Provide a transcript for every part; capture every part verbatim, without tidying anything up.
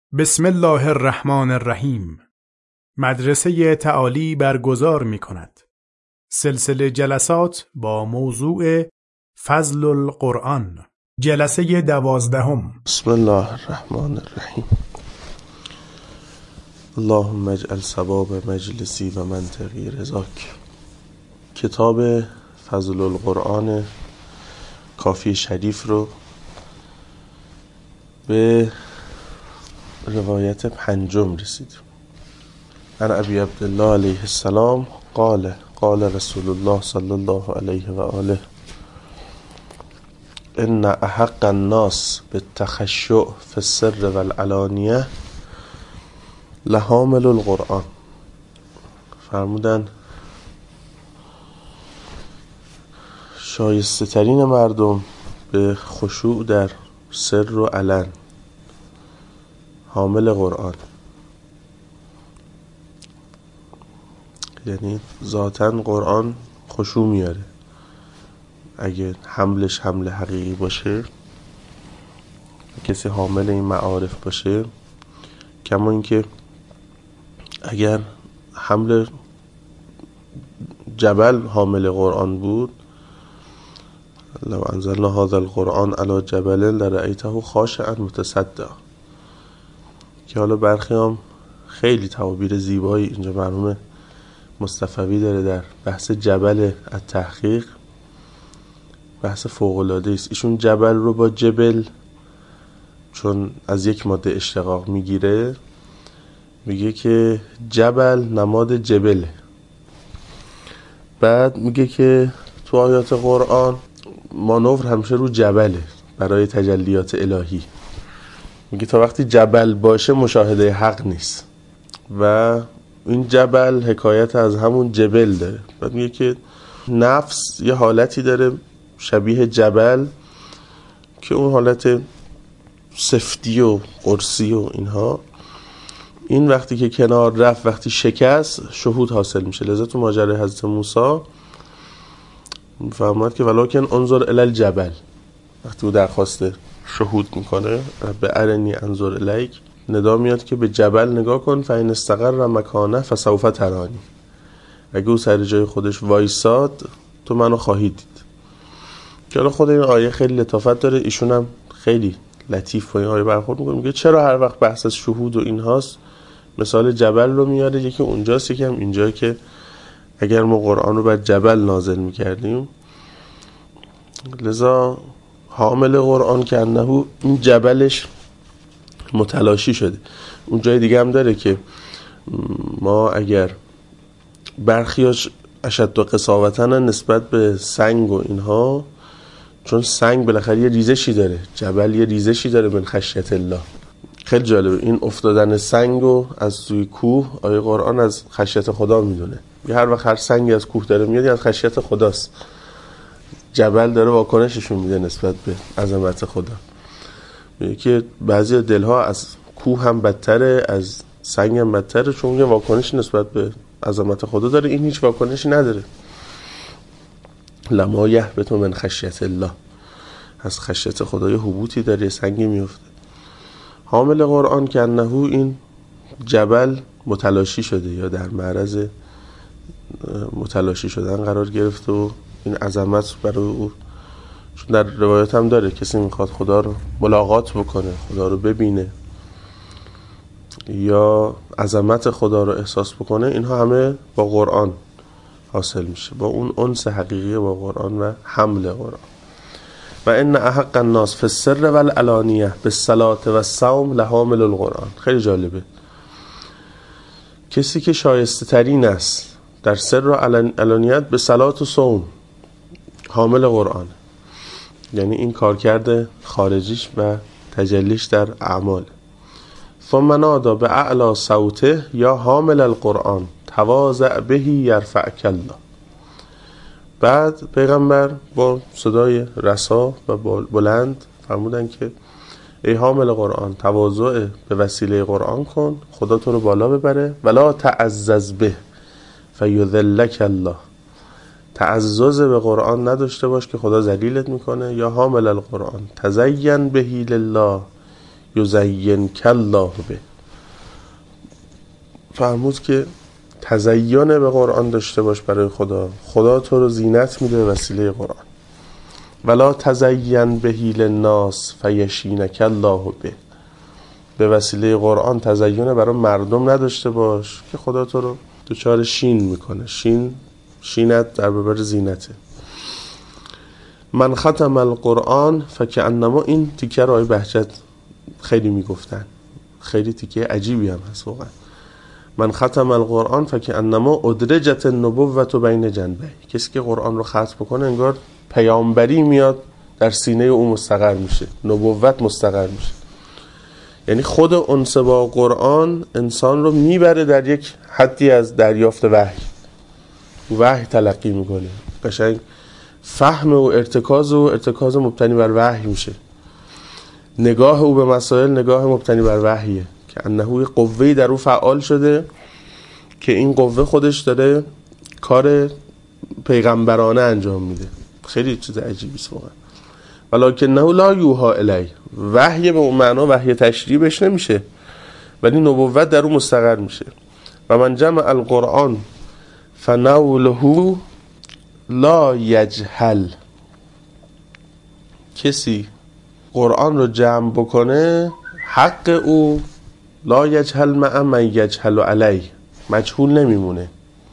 بسم الله الرحمن الرحیم. مدرسه تعالی برگزار می کند سلسله جلسات با موضوع فضل القرآن. جلسه دوازدهم. بسم الله الرحمن الرحیم. اللهم اجعل ثواب مجلسی و منطقی رضاک. کتاب فضل القرآن کافی شریف رو به روایت پنجم رسید. عن ابی عبدالله علیه السلام قال قال رسول الله صلی الله علیه و آله ان احق الناس بالتخشع فی السر والعلانیه لحامل القرآن. فرمودن شایسته ترین مردم به خشوع در سر و علن حامل قرآن، یعنی ذاتاً قرآن خشوع میاره اگه حملش حمل حقیقی باشه، کسی حامل این معارف باشه. کما اینکه اگر حمل جبل حامل قرآن بود، لو انزلنا هذا القرآن على جبل لرأیته خاشعا متصدعا، که حالا برخی هم خیلی تعابیر زیبایی اینجا مرحوم مصطفوی داره در بحث جبل التحقیق، بحث فوق‌العاده است. ایشون جبل رو با جبل، چون از یک ماده اشتقاق میگیره، میگه که جبل نماد جبله. بعد میگه که تو آیات قرآن مانور همیشه رو جبله برای تجلیات الهی. میگه تا وقتی جبل باشه مشاهده حق نیست، و این جبل حکایت از همون جبل داره. بعد میگه که نفس یه حالتی داره شبیه جبل که اون حالت سفتی و قرصی و اینها، این وقتی که کنار رفت، وقتی شکست، شهود حاصل میشه. لذا تو ماجرای حضرت موسی میفهمد که ولکن انظر الی الجبل، وقتی او درخواست شهود میکنه به ارنی انظر الیک، ندا میاد که به جبل نگاه کن، فإن استقر مکانه فسوف ترانی، اگه او سر جای خودش وایساد تو منو خواهی دید. که حالا خود این آیه خیلی لطافت داره، ایشون هم خیلی لطیف با این آیه برخورد میکنه. میگه چرا هر وقت بحث از شهود و اینهاست مثال جبل رو میاره، یکی اونجاست یکی هم اینجا، که اگر ما قرآن رو بر جبل نازل میکردیم، لذا حامل قرآن که انه این جبلش متلاشی شده. اون جای دیگه هم داره که ما اگر برخیاش اشد و قساوتن نسبت به سنگ و اینها، چون سنگ بالاخره یه ریزشی داره، جبل یه ریزشی داره من خشیت الله. خیلی جالبه این افتادن سنگو از سوی کوه، آیه قرآن از خشیت خدا میدونه. هر وقت هر سنگی از کوه داره میاد از خشیت خداست. جبل داره واکنششون میده نسبت به عظمت خدا. میگه که بعضی دلها از کوه هم بدتره، از سنگ هم بدتره، چون یه واکنش نسبت به عظمت خدا داره، این هیچ واکنشی نداره. لما یهبط من خشیت الله، از خشیت خدا یه هبوطی داره، سنگی میفته. حامل قرآن که انه این جبل متلاشی شده یا در معرض متلاشی شدن قرار گرفته و این عظمت برای او، چون در روایت هم داره کسی میخواد خدا رو ملاقات بکنه، خدا رو ببینه یا عظمت خدا رو احساس بکنه، اینها همه با قرآن حاصل میشه، با اون انس حقیقی با قرآن و حمل قرآن. و ان احق الناس فی السر والعلانیه بالصلاة والصوم لحامل القرآن. خیلی جالبه، کسی که شایسته ترین است در سر و علانیت به صلات و صوم حامل قرآن، یعنی این کارکرد خارجیش و تجلیش در اعمال. ثم نادى باعلی صوته یا حامل القرآن تواضع به یرفعک الله. بعد پیغمبر با صدای رسا و بلند فرمودن که ای حامل قرآن، تواضع به وسیله قرآن کن، خدا تو رو بالا ببره. ولا تعزز به فیذلک الله، تعزز به قرآن نداشته باش که خدا ذلیلت میکنه. یا حامل القرآن تزین به لله یزینک الله به. فرمود که تزین به قرآن داشته باش برای خدا، خدا تو رو زینت میده به وسیله قرآن. ولا تزین بهی للناس فیشینک الله به. به وسیله قرآن تزین برای مردم نداشته باش که خدا تو رو دچار شین میکنه. شین شینت در برابر زینته. من ختم القرآن فکأنما، این تیکه رو آقای بهجت خیلی میگفتن، خیلی تیکه عجیبی هم هست واقعا. من ختم القرآن فکأنما ادرجت النبوة بین جنبه. کسی که قرآن رو ختم بکنه انگار پیامبری میاد در سینه او مستقر میشه، نبوت مستقر میشه. یعنی خود انس با قرآن انسان رو میبره در یک حدی از دریافت وحی. وحی تلقی میکنه، قشنگ فهم و ارتکاز و ارتکاز مبتنی بر وحی میشه. نگاه او به مسائل نگاه مبتنی بر وحیه که انه قوه‌ای در او فعال شده که این قوه خودش داره کار پیغمبرانه انجام میده. خیلی چیز عجیبی است واقعا. ولکنه لا یوحی الیه، وحی به اون معنا وحی تشریعی بهش نمیشه، ولی نبوت در اون مستقر میشه. و من جمع القرآن فنوله لا یجهل. کسی قرآن رو جمع بکنه حق او لا یجهل مع من یجهل علیه، مجهول نمیمونه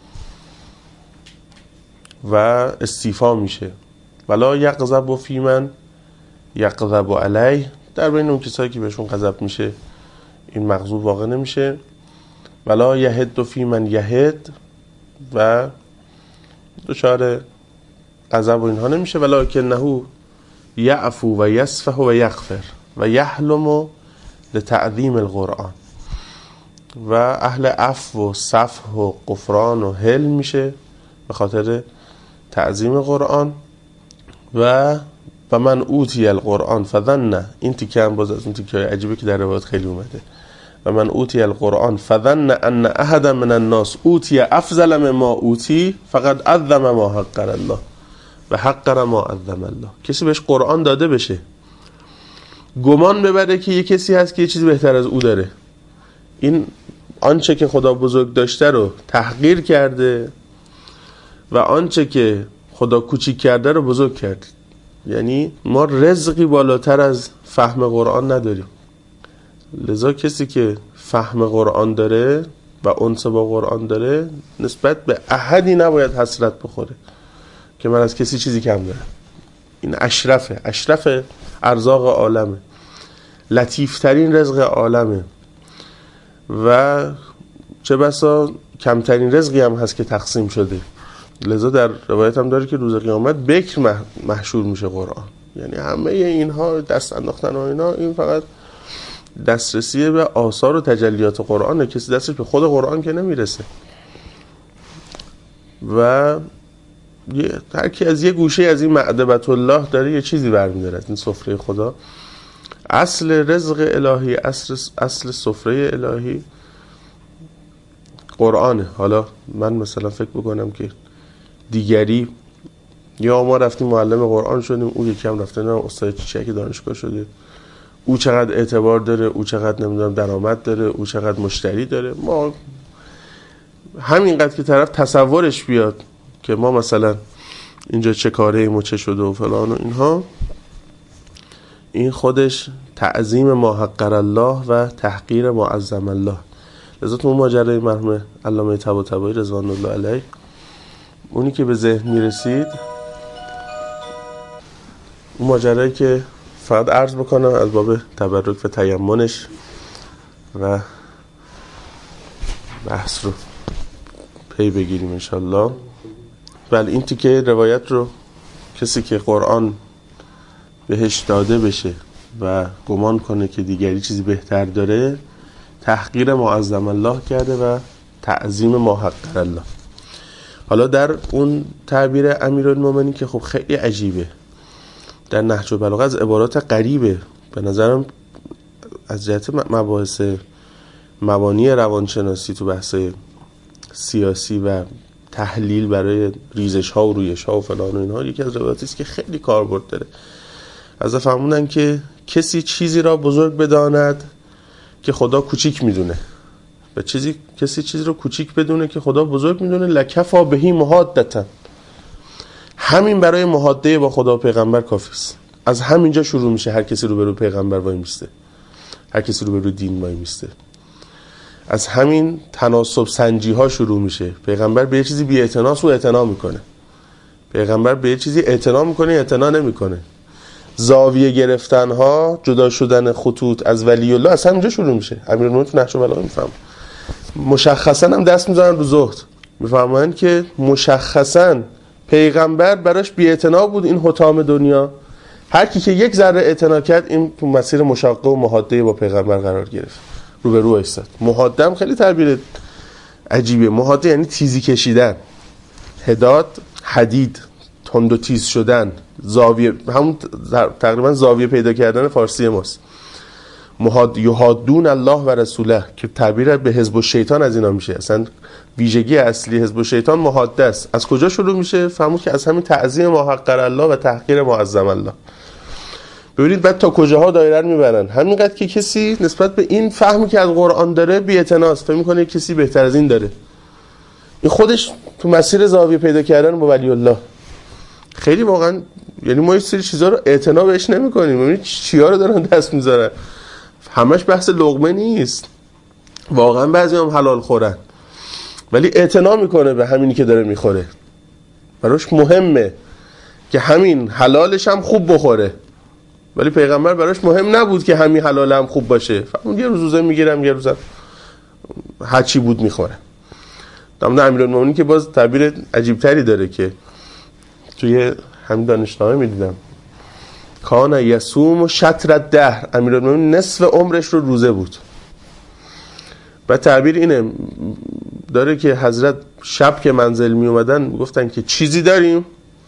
و استیفا میشه. ولا یغضب فی من یغضب علیه، در بین اون کسایی که بهشون غضب میشه این مغضوب واقع نمیشه. ولا یهد فی من یهد، و دچار غضب و اینها نمیشه. ولکنه یعفو و یصفح و یغفر و یحلم لتعظیم القرآن، و اهل عفو و صفح و غفران و حلم میشه به خاطر تعظیم قرآن. و و من اوتی القرآن فظن، این تیکه هم باز از اون تیکه های عجیبه که در روایت خیلی اومده. و من اوتی القرآن فظن ان احد من الناس اوتی افضل مما اوتی فقد عظم ما حقر الله و حقر ما عظم الله. کسی بهش قرآن داده بشه گمان ببره که یه کسی هست که یه چیزی بهتر از او داره، این آنچه که خدا بزرگ داشته رو تحقیر کرده و آنچه که خدا کوچیک کرده رو بزرگ کرده. یعنی ما رزقی بالاتر از فهم قرآن نداریم. لذا کسی که فهم قرآن داره و انس با قرآن داره نسبت به احدی نباید حسرت بخوره که من از کسی چیزی کم دارم. این اشرفه، اشرف ارزاق عالمه، لطیفترین رزق عالمه و چه بسا کمترین رزقی هم هست که تقسیم شده. لذا در روایت هم داره که روز قیامت بکر محشور میشه قرآن. یعنی همه اینها دست انداختن و اینا، این فقط دسترسی به آثار و تجلیات قرآنه. کسی دستش به خود قرآن که نمیرسه و هر کی از یه گوشه از این معدبت الله داره یه چیزی برمی‌داره از این سفره خدا. اصل رزق الهی، اصل اصل سفره الهی قرآنه. حالا من مثلا فکر بکنم که دیگری، یا ما رفتیم معلم قرآن شدیم، او یکی هم رفته نه استاد چیچک دانشگاه شده، او چقدر اعتبار داره، او چقدر نمیدونم درآمد داره، او چقدر مشتری داره. ما همینقدر که طرف تصورش بیاد که ما مثلا اینجا چه کاره ایم و چه شده و فلان و اینها، این خودش تعظیم ما حقر الله و تحقیر ما عظم الله. لذا تو ماجرای مرحوم علامه طباطبایی رضوان الله علیه، اونی که به ذهن میرسید، اون ماجرایی که فقط عرض بکنم از باب تبرک و تیمنش و بحث رو پی بگیریم انشالله. بله، این تیکه روایت رو کسی که قرآن بهش داده بشه و گمان کنه که دیگری چیزی بهتر داره، تحقیر معظم الله کرده و تعظیم ما حقر الله. حالا در اون تعبیر امیرالمومنین که خب خیلی عجیبه، در نهج البلاغه از عبارات غریبه به نظرم از جهت مباحث مبانی روانشناسی تو بحث سیاسی و تحلیل برای ریزش ها و رویش ها و فلان و اینها، یکی از روایاتی است که خیلی کاربرد داره. از فرمودن که کسی چیزی را بزرگ بداند که خدا کوچیک میدونه و چیزی کسی چیزی رو کوچیک بدونه که خدا بزرگ میدونه، لکفا بهی محادتا، همین برای محاده با خدا و پیغمبر کافی است. از همینجا شروع میشه هر کسی رو به رو پیغمبر وای میسته، هر کسی رو به رو دین وای میسته. از همین تناسب سنجی ها شروع میشه. پیغمبر به یه چیزی بی اعتناست و اعتنا میکنه، پیغمبر به یه چیزی اعتنا میکنه اعتنا نمیکنه. زاویه گرفتن ها، جدا شدن خطوط از ولی الله از همینجا شروع میشه. امیرالمومنین تو نهج البلاغه میفهم، مشخصا هم دست میذارن رو زهد، میفهمن که مشخصا پیغمبر براش بی اعتنا بود این حطام دنیا. هر کی که یک ذره اعتنا کرد این تو مسیر مشاقه و محاده با پیغمبر قرار گرفت، رو به رو ایستاد. محاده هم خیلی تعبیر عجیبه. محاده یعنی تیزی کشیدن، حداد حدید، تند و تیز شدن، زاویه، همون تقریبا زاویه پیدا کردن فارسی ماست. محاد یحادون الله و رسوله که تعبیر به حزب الشیطان از اینا میشه. اصلا ویژگی اصلی حزب الشیطان محاده است. از کجا شروع میشه؟ فهمو که از همین تعظیم ما حقر الله و تحقیر معظم الله. ببینید بعد تا کجاها دایره رو میبرن. همینقدر که کسی نسبت به این فهمی که از قرآن داره بی‌اعتناست، فکر میکنه کسی بهتر از این داره. این خودش تو مسیر زاویه پیدا کردن با ولی الله خیلی واقعا، یعنی ما یه سری چیزا رو اعتنا بهش نمی‌کنیم. ببینید چیا رو دارن دست میذارن. همش بحث لقمه نیست، واقعا بعضی هم حلال خورن، ولی اعتنا میکنه به همینی که داره میخوره. براش مهمه که همین حلالش هم خوب بخوره، ولی پیغمبر براش مهم نبود که همین حلال هم خوب باشه. فهمون یه روزه میگیرم یه روزم هرچی بود میخوره. دامن امیرالمومنین که باز تعبیر عجیب تری داره که توی همین دانشنامه میدیدم، کان یصوم و شطر الدهر، امیرالمومنین نصف عمرش رو روزه بود. و تعبیر اینه داره که حضرت شب که منزل می اومدن گفتن که چیزی داریم،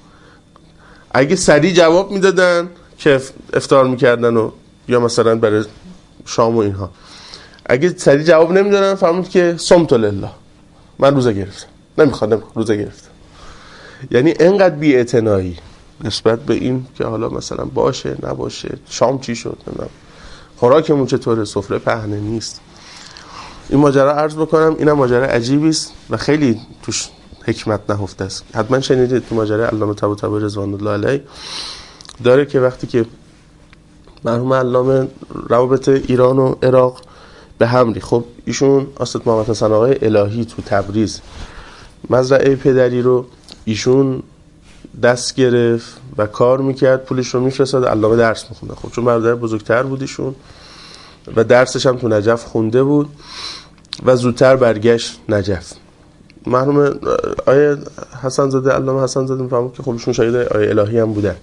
اگه سریع جواب میدادن که افطار میکردن و یا مثلا برای شام و اینها، اگه سریع جواب نمیدادن فهمید که صمت لله، من روزه گرفتم، نمیخواد نمیخواد روزه گرفتم. یعنی انقدر بی‌اعتنایی نسبت به این که حالا مثلا باشه نباشه، شام چی شد، نمیدونم خوراکمون چطوره، سفره پهنه نیست. این ماجرا عرض بکنم اینم ماجرا عجیبی است و خیلی توش حکمت نهفته است. حتما شنیدید تو ماجرا علامه طباطبایی رضوان الله علیه داره که وقتی که مرحوم علامه روابط ایران و عراق به هم ریخت، خب ایشون استاد محمد حسن آقای الهی تو تبریز مزرعه پدری رو ایشون دست گرفت و کار میکرد، پولش رو میفرستاد، علامه درس میخونده. خب چون برادر بزرگتر بود ایشون و درسش هم تو نجف خونده بود و زودتر برگشت نجف. مرحوم آیه حسن زاده، علامه حسن زاده میفهمم که خب ایشون شاید آیه الهی هم بودن.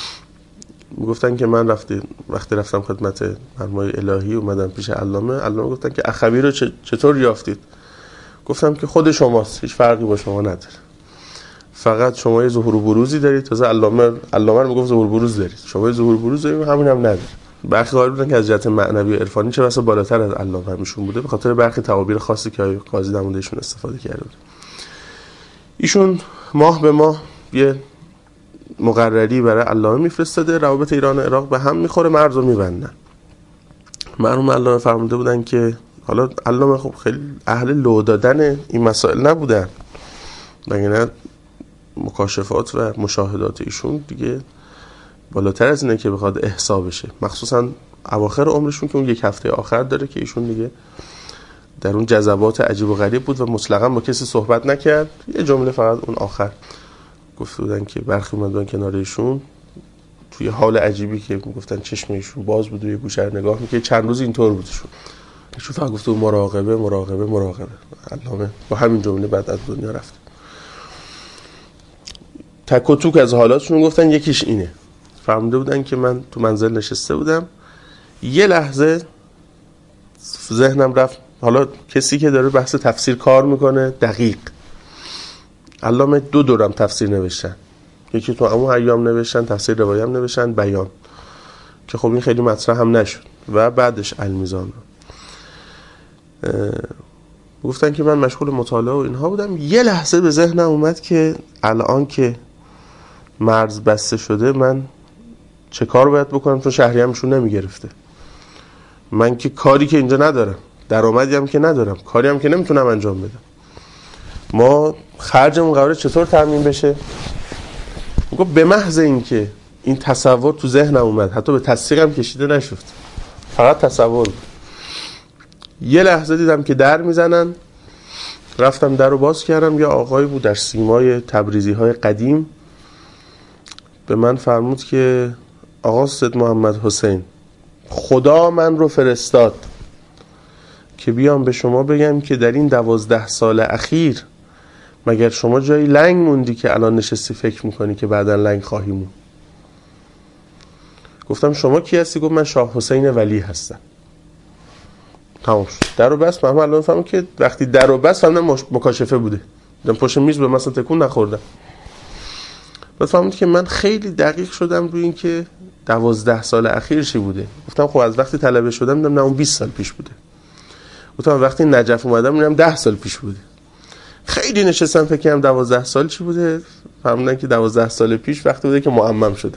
میگفتن که من رفتی وقتی رفتم خدمت مرحوم آیه الهی اومدم پیش علامه، علامه گفتن که اخوی رو چطور یافتید؟ گفتم که خود شماست، هیچ فرقی با شما نداره، فقط شما یه ظهور و بروزی دارید. تازه علامه علامه میگفت ظهور و بروز دارید، شما یه ظهور و بروز دارید، همین هم نداره. برخی قائل بودن که از جهت معنوی و عرفانی چه بسا بالاتر از علامه همیشون بوده، به خاطر برخی تعابیر خاصی که قاضی در موردشون استفاده کرده بود. ایشون ماه به ماه یه مقرری برای علامه میفرستاده، روابط ایران و عراق به هم میخوره، مرز رو میبندن. مرحوم علامه فرموده بودن که حالا علامه خب خیلی اهل لو دادن این مسائل نبودن، مگه مکاشفات و مشاهدات ایشون دیگه بالاتر از اینه که بخواد احصا بشه، مخصوصا اواخر عمرشون که اون یک هفته آخر داره که ایشون دیگه در اون جذبات عجیب و غریب بود و مطلقاً با کسی صحبت نکرد. یه جمله فقط اون آخر گفت بودن که برخی اومدن کنار ایشون توی حال عجیبی که میگفتن چشم ایشون باز بود و یه گوشه رو نگاه می‌کرد، چند روز اینطور بودشون. ایشون فقط گفت مراقبه مراقبه مراقبه. علامه با همین جمله بعد از دنیا رفت. تک و توک از حالاتشون گفتن، یکیش اینه، فهمیده بودن که من تو منزل نشسته بودم، یه لحظه ذهنم رفت، حالا کسی که داره بحث تفسیر کار میکنه دقیق، علامه دو دورم تفسیر نوشتن، یکی تو همون ایام نوشتن تفسیر روایه هم نوشتن، بیان که خب این خیلی مطرح هم نشد، و بعدش المیزان. گفتن که من مشغول مطالعه و اینها بودم، یه لحظه به ذهنم اومد که الان که مرز بسته شده من چه کار باید بکنم چون شهریه‌مشون نمیگرفته. من که کاری که اینجا ندارم، درآمدی هم که ندارم، کاری هم که نمیتونم انجام بدم. ما خرجمون قراره چطور تامین بشه؟ میگم به محض اینکه این تصور تو ذهنم اومد، حتی به تصدیقم کشیده نشد، فقط تصور. یه لحظه دیدم که در میزنن، رفتم در رو باز کردم. یه آقایی بود در سیمای تبریزی های قدیم، به من فرمود که آقا سید محمد حسین، خدا من رو فرستاد که بیام به شما بگم که در این دوازده سال اخیر مگر شما جایی لنگ موندی که الان نشستی فکر میکنی که بعداً لنگ خواهی موند؟ گفتم شما کی هستی؟ گفت من شاه حسین ولی هستم. تمام شد. در رو بس. من الان فهمیدم که وقتی در رو بس فهمیدم مکاشفه بوده. دیدم پشت میز به مثلا تکون نخوردم. بعد فهمیدم که من خیلی دقیق شدم روی این که دوازده سال اخیر چی بوده. گفتم خب از وقتی طلبه شدم دیدم نه اون بیست سال پیش بوده. گفتم وقتی نجف اومدم دیدم ده سال پیش بوده. خیلی نشستم فکر کردم دوازده سال چی بوده. فهمیدم که دوازده سال پیش وقتی بوده که معمم شدم.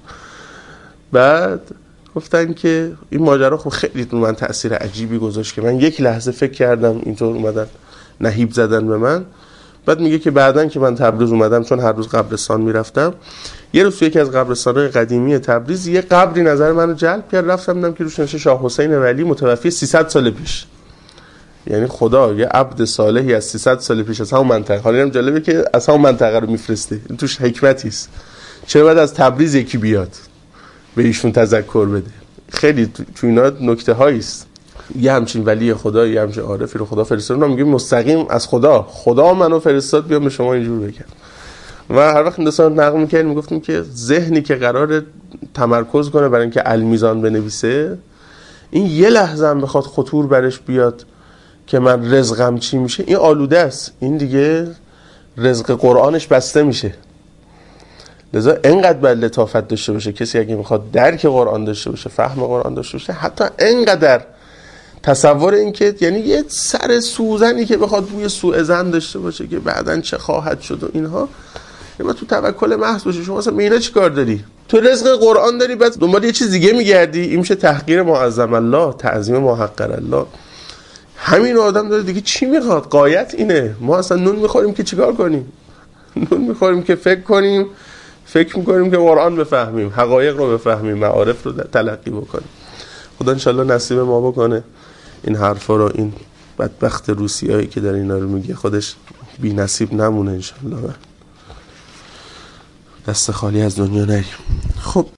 بعد گفتن که این ماجرا خب خیلی رو من تأثیر عجیبی گذاشت که من یک لحظه فکر کردم اینطور اومدن نهیب زدن به من. بعد میگه که بعدن که من تبریز اومدم، چون هر روز قبرستان میرفتم، یه روز تو یکی از قبرستان‌های قدیمی تبریز یه قبری نظر منو جلب کرد. رفتم دیدم که روش نوشته شاه حسین ولی متوفی سیصد سال پیش. یعنی خدا یه عبد صالحی از سیصد سال پیش از همون منطقه، حالا اینم جالبه که از همون منطقه رو میفرسته. این توش حکمتی است. چرا بعد از تبریز یکی بیاد به ایشون تذکر بده؟ خیلی تو اینا نکته هایی است. یه همچین ولی خدا، یه همچین عارفی رو خدا فرستاد، اونم میگه مستقیم از خدا، خدا منو فرستاد بیام به شما اینجور بگم. و هر وقت این دوستان نقل می‌کردیم میگفتیم که ذهنی که قراره تمرکز کنه برای اینکه المیزان بنویسه، این یه لحظه هم بخواد خطور برش بیاد که من رزقم چی میشه، این آلوده است، این دیگه رزق قرآنش بسته میشه. لذا اینقدر باید لطافت داشته باشه کسی اگه میخواد درک قرآن داشته باشه، فهم قرآن داشته باشه، حتی اینقدر تصور این که یعنی یه سر سوزنی که بخواد بوی سوء ظن داشته باشه که بعدن چه خواهد شد و اینها، یعنی تو توکل محض باشه. شما مثلا مینا چی کار داری؟ تو رزق قرآن داری، بعد دنبال یه چیز دیگه میگردی. این میشه تحقیر معظم الله، تعظیم محقر الله. همین آدم داره دیگه چی میخواد؟ غایت اینه. ما اصلا نون میخوریم که چیکار کنیم؟ نون میخوریم که فکر کنیم، فکر میکنیم که قرآن بفهمیم، حقایق رو بفهمیم، معارف رو تلقی بکنیم. خدا انشالله نصیب ما بکنه این حرفا رو. این بدبخت روسیایی که در اینا رو میگه خودش بی نصیب نمونه انشالله، دست خالی از دنیا نریم. خب